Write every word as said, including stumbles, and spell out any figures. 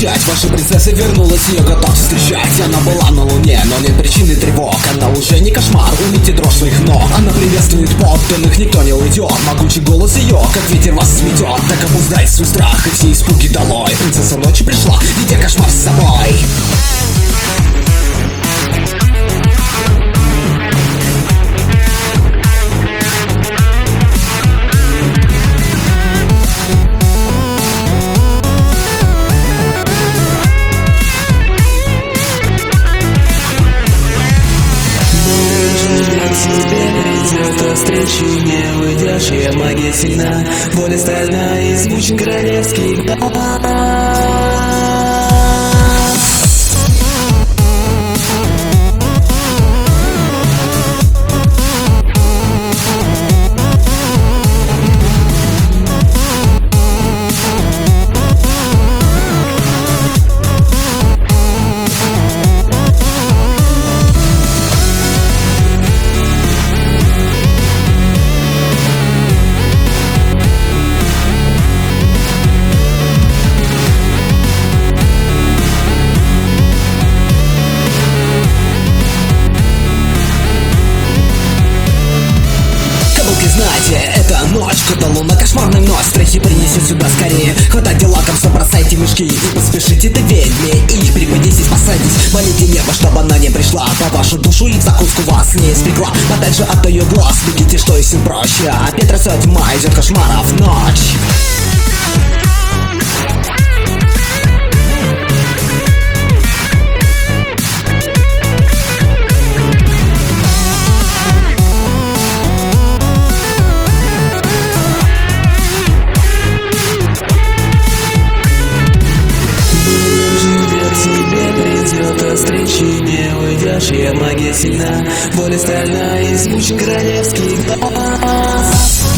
кричать. Ваша принцесса вернулась, ее готов встречать. Она была на луне, но нет причины тревог. Она уже не кошмар, улетит дрожь своих ног. Она приветствует подданных, никто не уйдет. Могучий голос ее, как ветер вас сметет. Так обуздай свой страх и все испуги долой. Принцесса ночи пришла, ведя кошмар с собой. Встречи не уйдешь, ее магия сильна, воля стальная и звучит королевский глаз. Знаете, это ночь, когда луна кошмарной вновь страхи принесет сюда скорее. Хватайте лакомство, бросайте мешки и поспешите до ведьме. И их пригодитесь, посадись, молите небо, чтобы она не пришла по вашу душу и в закуску вас не испекла. Подальше от ее глаз бегите, что и сил проще. Опять растет тьма, идет кошмаров ночь. Встречи не уйдешь, ее магия сильна, воля стальная и звучит королевский глаз.